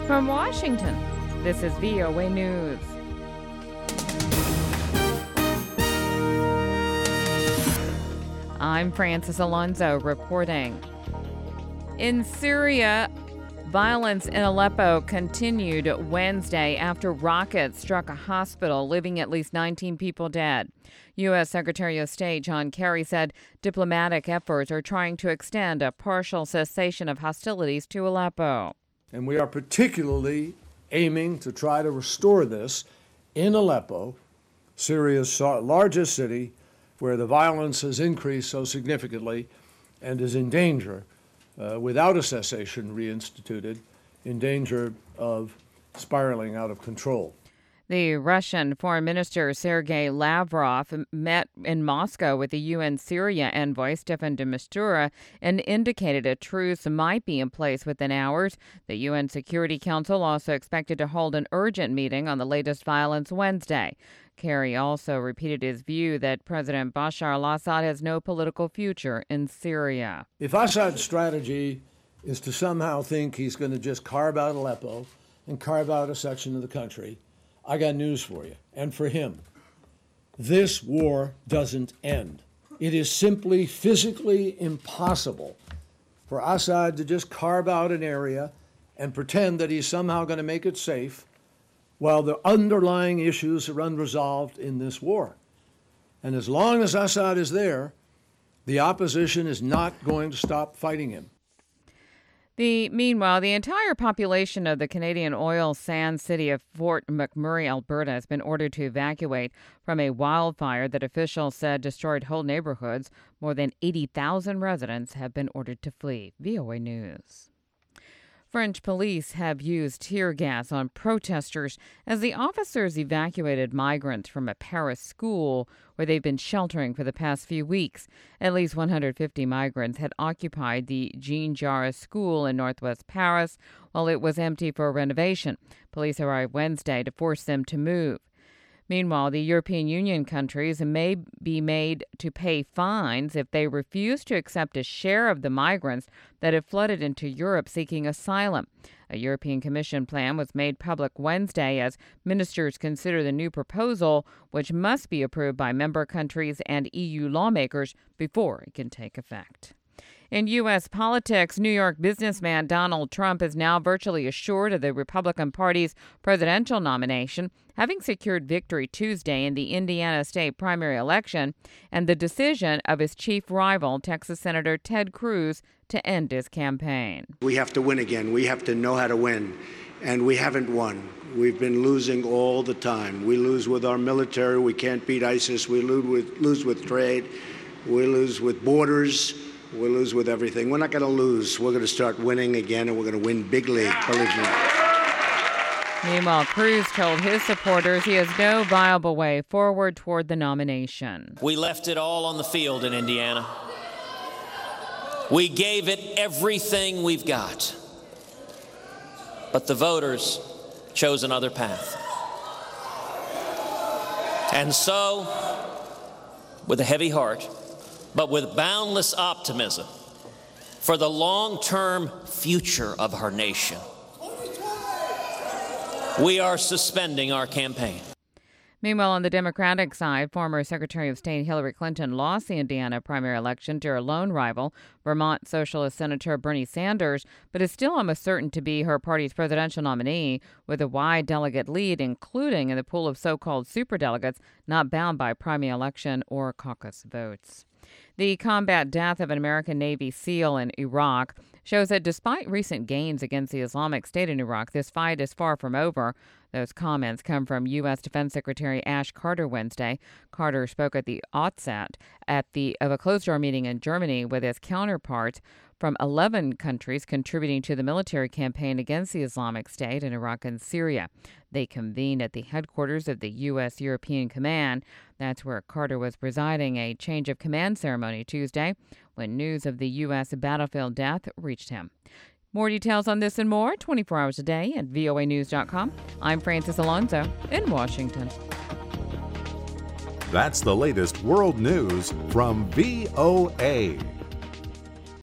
From Washington, this is VOA News. I'm Francis Alonso reporting. In Syria, violence in Aleppo continued Wednesday after rockets struck a hospital, leaving at least 19 people dead. U.S. Secretary of State John Kerry said diplomatic efforts are trying to extend a partial cessation of hostilities to Aleppo. And we are particularly aiming to try to restore this in Aleppo, Syria's largest city, where the violence has increased so significantly and is in danger, without a cessation reinstituted, in danger of spiraling out of control. The Russian Foreign Minister Sergei Lavrov met in Moscow with the UN Syria envoy Staffan de Mistura and indicated a truce might be in place within hours. The UN Security Council also expected to hold an urgent meeting on the latest violence Wednesday. Kerry also repeated his view that President Bashar al-Assad has no political future in Syria. If Assad's strategy is to somehow think he's going to just carve out Aleppo and carve out a section of the country, I got news for you, and for him. This war doesn't end. It is simply physically impossible for Assad to just carve out an area and pretend that he's somehow going to make it safe while the underlying issues are unresolved in this war. And as long as Assad is there, the opposition is not going to stop fighting him. Meanwhile, the entire population of the Canadian oil sands city of Fort McMurray, Alberta, has been ordered to evacuate from a wildfire that officials said destroyed whole neighborhoods. More than 80,000 residents have been ordered to flee. VOA News. French police have used tear gas on protesters as the officers evacuated migrants from a Paris school where they've been sheltering for the past few weeks. At least 150 migrants had occupied the Jean Jaurès school in northwest Paris while it was empty for renovation. Police arrived Wednesday to force them to move. Meanwhile, the European Union countries may be made to pay fines if they refuse to accept a share of the migrants that have flooded into Europe seeking asylum. A European Commission plan was made public Wednesday as ministers consider the new proposal, which must be approved by member countries and EU lawmakers before it can take effect. In U.S. politics, New York businessman Donald Trump is now virtually assured of the Republican Party's presidential nomination, having secured victory Tuesday in the Indiana state primary election and the decision of his chief rival, Texas Senator Ted Cruz, to end his campaign. We have to win again. We have to know how to win, and we haven't won. We've been losing all the time. We lose with our military. We can't beat ISIS. We lose with trade. We lose with borders. We'll lose with everything. We're not going to lose. We're going to start winning again, and we're going to win big league. Believe me. Meanwhile, Cruz told his supporters he has no viable way forward toward the nomination. We left it all on the field in Indiana. We gave it everything we've got. But the voters chose another path. And so, with a heavy heart, but with boundless optimism for the long-term future of our nation, we are suspending our campaign. Meanwhile, on the Democratic side, former Secretary of State Hillary Clinton lost the Indiana primary election to her lone rival, Vermont Socialist Senator Bernie Sanders, but is still almost certain to be her party's presidential nominee with a wide delegate lead, including in the pool of so-called superdelegates not bound by primary election or caucus votes. The combat death of an American Navy SEAL in Iraq shows that despite recent gains against the Islamic State in Iraq, this fight is far from over. Those comments come from U.S. Defense Secretary Ash Carter Wednesday. Carter spoke at the outset of a closed-door meeting in Germany with his counterparts from 11 countries contributing to the military campaign against the Islamic State in Iraq and Syria. They convened at the headquarters of the U.S. European Command. That's where Carter was presiding a change of command ceremony Tuesday when news of the U.S. battlefield death reached him. More details on this and more 24 hours a day at voanews.com. I'm Francis Alonso in Washington. That's the latest world news from VOA.